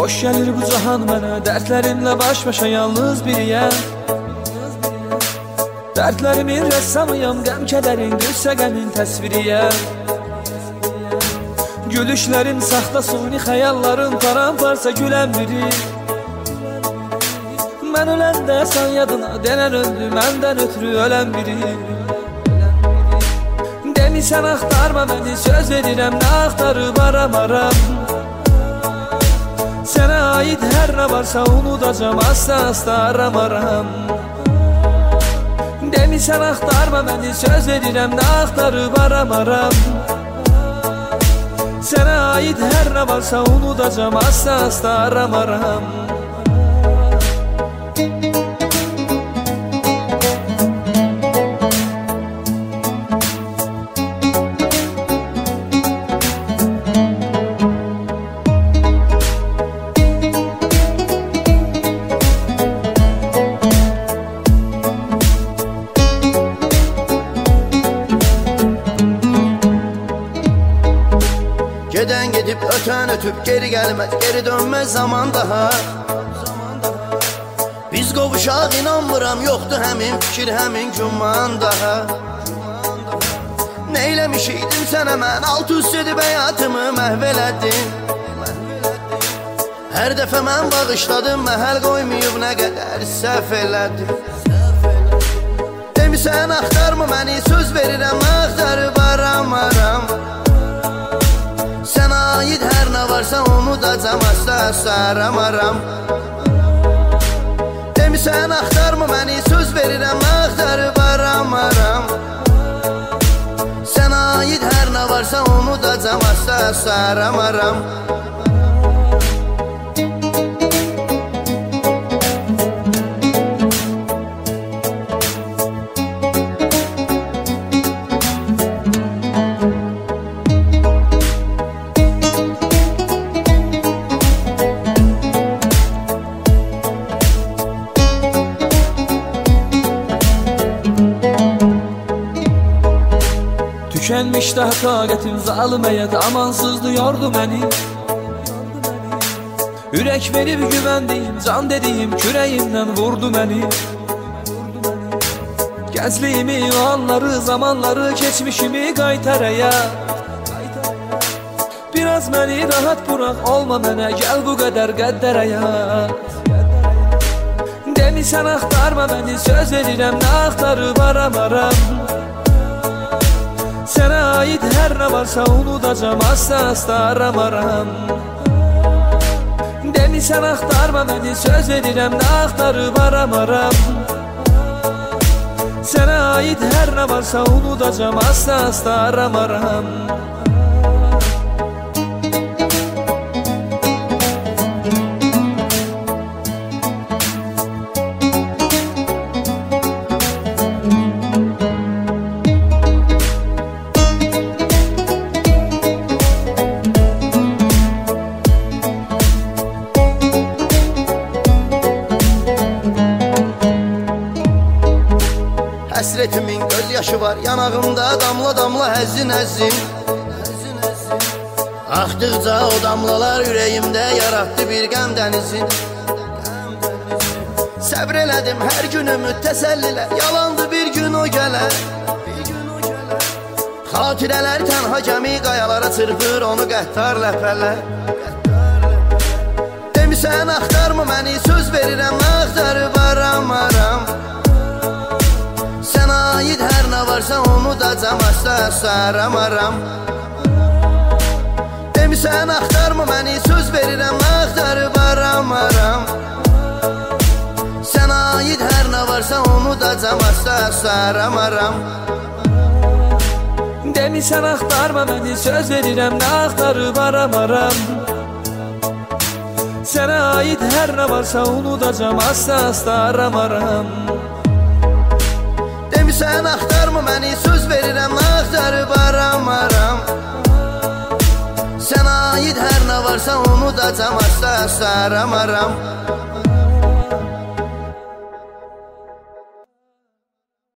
Xoş gəlir bu cahan mənə, dərdlərimlə baş-başa yalnız biriyəm. Dərdlərimin rəssamıyam, qəm-kədərin, qüssə-qəmin təsviriyəm. Gülüşlərim saxta, suni xəyallarım paramparça gülən biri. Mən öləndə sən yadına, denən öldü məndən ötürü ölən biri. Demisən axtarma məni, söz verirəm, nə axtarıb aramaram. Sənə aid hər nə varsa unudacam, asla aramaram. Demisən axtarma məni, söz verirəm, nə axtarıb aramaram. Sənə aid hər nə varsa unudacam, asla aramaram. Geden gidip öten ötüp geri gelmez, geri dönmez zaman daha. Biz qovuşaq inanmıram, yoktu həmin fikir, həmin güman daha. Neyləmişiydim sənə mən, alt üst edib həyatımı məhv elədin. Hər dəfə mən bağışladım, məhəl qoymayıb nə qədər səhv elədim. Demisən axtarma məni, söz verirəm, axtarıb aramaram. Sənə aid hər nə varsa unudacam, asla aramaram. Demisən axtarma məni, söz verirəm, axtarıb aramaram. Sənə aid hər nə varsa unudacam, asla aramaram. Tükənmiş daha taqətim, zalım həyat amansızdı, yordu məni. Ürək verib güvəndiyim, can dediyim, kürəyimdən vurdu məni. Gəncliyimi, o anları, zamanları, keçmişimi qaytar həyat. Biraz məni rahat buraq, olma mənə, gəl bu qədər qəddər həyat. Demisən axtarma məni, söz verirəm, nə axtarıb aramaram. Sənə aid hər nə varsa unudacam, asla aramaram. Demisən axtarma məni, söz verirəm, nə axtarıb aramaram. Sənə aid hər nə varsa unudacam, asla aramaram. Həsretimin göz yaşı var yanağımda, damla damla həzzin həzzin. Axdıqca o damlalar ürəyimdə yaratdı bir qəm dənizin. Səbr elədim hər günümü təsəllilə, yalandı bir gün o gələr. Xatirələr tənha gəmi qayalara çırpır onu qəhtar ləpələr. Demisən axtarma məni, söz verirəm, axtarıb aramaram. Sənə aid hər nə varsa unudacam, asla aramaram. Demisən axtarma məni, söz verirəm, axtarıb aramaram. Sənə aid hər nə varsa unudacam, asla aramaram. Demisən axtarma məni, söz verirəm, nə axtarıb aramaram. Sənə aid hər nə varsa unudacam, asla aramaram. Demisən axtarma məni, söz verirəm, axtarıb aramaram. Sənə aid hər nə varsa unudacam, asla aramaram.